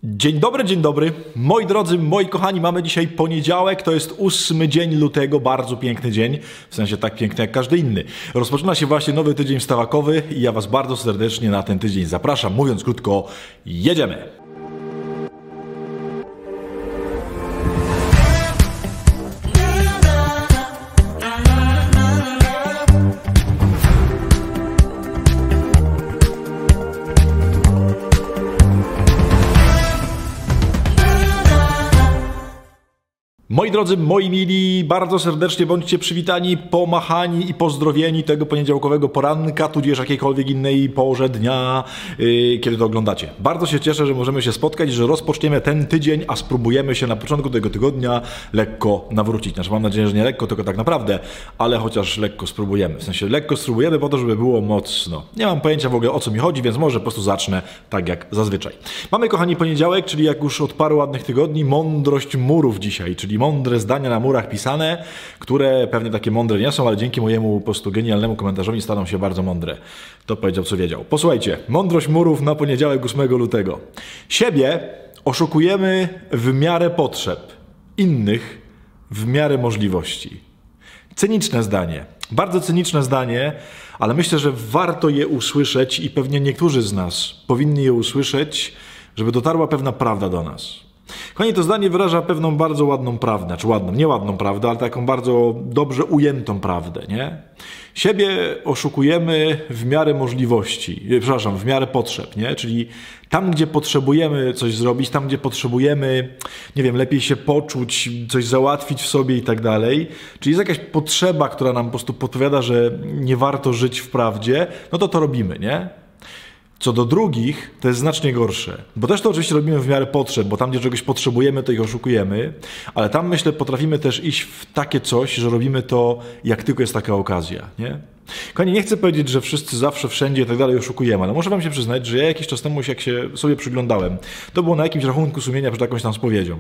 Dzień dobry. Moi drodzy, moi kochani, mamy dzisiaj poniedziałek, to jest 8 dzień lutego, bardzo piękny dzień, w sensie tak piękny jak każdy inny. Rozpoczyna się właśnie nowy tydzień wstawakowy i ja was bardzo serdecznie na ten tydzień zapraszam. Mówiąc krótko, jedziemy! Moi drodzy, moi mili, bardzo serdecznie bądźcie przywitani, pomachani i pozdrowieni tego poniedziałkowego poranka, tudzież jakiejkolwiek innej porze dnia, kiedy to oglądacie. Bardzo się cieszę, że możemy się spotkać, że rozpoczniemy ten tydzień, a spróbujemy się na początku tego tygodnia lekko nawrócić. Znaczy, mam nadzieję, że nie lekko, tylko tak naprawdę, ale chociaż lekko spróbujemy. W sensie lekko spróbujemy po to, żeby było mocno. Nie mam pojęcia w ogóle, o co mi chodzi, więc może po prostu zacznę tak jak zazwyczaj. Mamy, kochani, poniedziałek, czyli jak już od paru ładnych tygodni, mądrość murów dzisiaj, czyli mądre zdania na murach pisane, które pewnie takie mądre nie są, ale dzięki mojemu po prostu genialnemu komentarzowi staną się bardzo mądre. To powiedział, co wiedział. Posłuchajcie, mądrość murów na poniedziałek 8 lutego. Siebie oszukujemy w miarę potrzeb, innych w miarę możliwości. Cyniczne zdanie. Bardzo cyniczne zdanie, ale myślę, że warto je usłyszeć i pewnie niektórzy z nas powinni je usłyszeć, żeby dotarła pewna prawda do nas. Kochani, to zdanie wyraża pewną bardzo ładną prawdę, czy ładną, nie ładną prawdę, ale taką bardzo dobrze ujętą prawdę, nie? Siebie oszukujemy w miarę możliwości, w miarę potrzeb, nie? Czyli tam, gdzie potrzebujemy coś zrobić, tam, gdzie potrzebujemy, nie wiem, lepiej się poczuć, coś załatwić w sobie i tak dalej, czyli jest jakaś potrzeba, która nam po prostu podpowiada, że nie warto żyć w prawdzie, no to robimy, nie? Co do drugich, to jest znacznie gorsze. Bo też to oczywiście robimy w miarę potrzeb, bo tam, gdzie czegoś potrzebujemy, to ich oszukujemy, ale tam, myślę, potrafimy też iść w takie coś, że robimy to, jak tylko jest taka okazja, nie? Kochani, nie chcę powiedzieć, że wszyscy zawsze, wszędzie i tak dalej oszukujemy, ale muszę wam się przyznać, że ja jakiś czas temu, jak się sobie przyglądałem, to było na jakimś rachunku sumienia przed jakąś tam spowiedzią,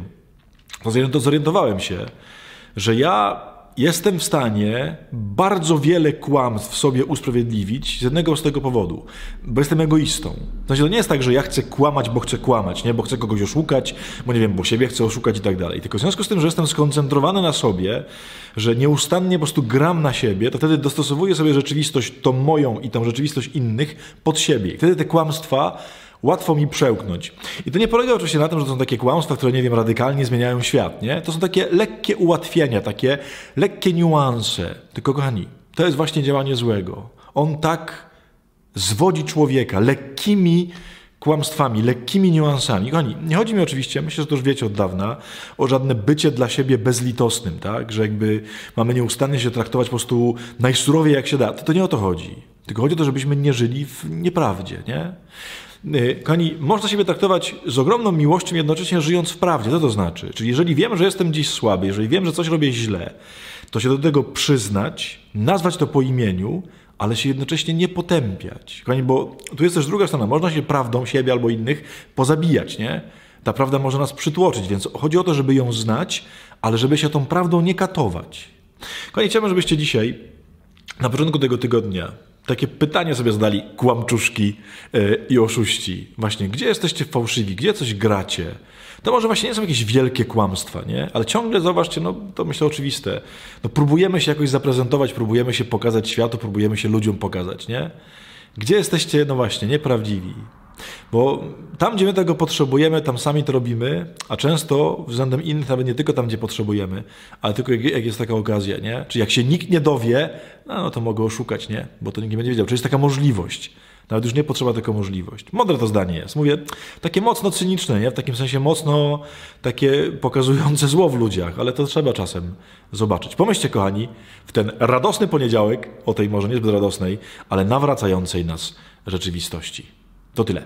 to zorientowałem się, że ja jestem w stanie bardzo wiele kłamstw w sobie usprawiedliwić z jednego prostego powodu, bo jestem egoistą. Znaczy, to nie jest tak, że ja chcę kłamać, bo chcę kłamać, nie? Bo chcę kogoś oszukać, bo nie wiem, bo siebie chcę oszukać i tak dalej. Tylko w związku z tym, że jestem skoncentrowany na sobie, że nieustannie po prostu gram na siebie, to wtedy dostosowuję sobie rzeczywistość, tą moją i tą rzeczywistość innych pod siebie. I wtedy te kłamstwa łatwo mi przełknąć. I to nie polega oczywiście na tym, że to są takie kłamstwa, które, nie wiem, radykalnie zmieniają świat, nie? To są takie lekkie ułatwienia, takie lekkie niuanse. Tylko, kochani, to jest właśnie działanie złego. On tak zwodzi człowieka lekkimi kłamstwami, lekkimi niuansami. Kochani, nie chodzi mi oczywiście, myślę, że to już wiecie od dawna, o żadne bycie dla siebie bezlitosnym, tak? Że jakby mamy nieustannie się traktować po prostu najsurowiej jak się da. To nie o to chodzi. Tylko chodzi o to, żebyśmy nie żyli w nieprawdzie, nie? Kochani, można siebie traktować z ogromną miłością, jednocześnie żyjąc w prawdzie. Co to znaczy? Czyli jeżeli wiem, że jestem dziś słaby, jeżeli wiem, że coś robię źle, to się do tego przyznać, nazwać to po imieniu, ale się jednocześnie nie potępiać. Kochani, bo tu jest też druga strona. Można się prawdą siebie albo innych pozabijać, nie? Ta prawda może nas przytłoczyć, więc chodzi o to, żeby ją znać, ale żeby się tą prawdą nie katować. Kochani, chciałbym, żebyście dzisiaj, na początku tego tygodnia, takie pytanie sobie zadali kłamczuszki i oszuści. Właśnie, gdzie jesteście fałszywi? Gdzie coś gracie? To może właśnie nie są jakieś wielkie kłamstwa, nie? Ale ciągle, zobaczcie, no to myślę oczywiste. No próbujemy się jakoś zaprezentować, próbujemy się pokazać światu, próbujemy się ludziom pokazać, nie? Gdzie jesteście, no właśnie, nieprawdziwi? Bo tam, gdzie my tego potrzebujemy, tam sami to robimy, a często względem innych nawet nie tylko tam, gdzie potrzebujemy, ale tylko jak jest taka okazja, nie? Czyli jak się nikt nie dowie, no to mogę oszukać, nie? Bo to nikt nie będzie wiedział. Czyli jest taka możliwość. Nawet już nie potrzeba, tylko możliwość. Mądre to zdanie jest. Mówię, takie mocno cyniczne, nie? W takim sensie mocno takie pokazujące zło w ludziach, ale to trzeba czasem zobaczyć. Pomyślcie, kochani, w ten radosny poniedziałek, o tej może niezbyt radosnej, ale nawracającej nas rzeczywistości. To tyle.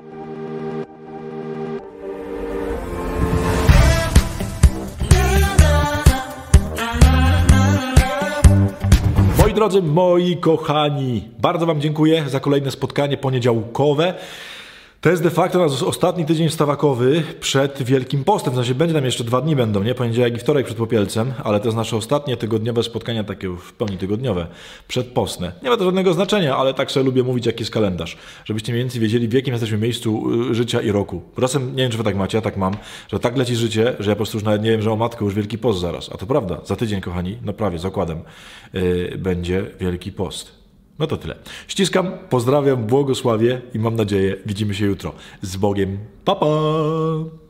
Moi drodzy, moi kochani, bardzo wam dziękuję za kolejne spotkanie poniedziałkowe. To jest de facto nasz ostatni tydzień wstawakowy przed Wielkim Postem. W sensie będzie nam jeszcze 2 dni będą, nie? Poniedziałek i wtorek przed Popielcem, ale to jest nasze ostatnie tygodniowe spotkania, takie w pełni tygodniowe, przedpostne. Nie ma to żadnego znaczenia, ale tak sobie lubię mówić, jaki jest kalendarz. Żebyście mniej więcej wiedzieli, w jakim jesteśmy miejscu życia i roku. Czasem, nie wiem, czy wy tak macie, ja tak mam, że tak leci życie, że ja po prostu już nawet nie wiem, że o matko, już Wielki Post zaraz. A to prawda, za tydzień, kochani, no prawie, zakładem, będzie Wielki Post. No to tyle. Ściskam, pozdrawiam, błogosławię i mam nadzieję, widzimy się jutro. Z Bogiem. Pa, pa!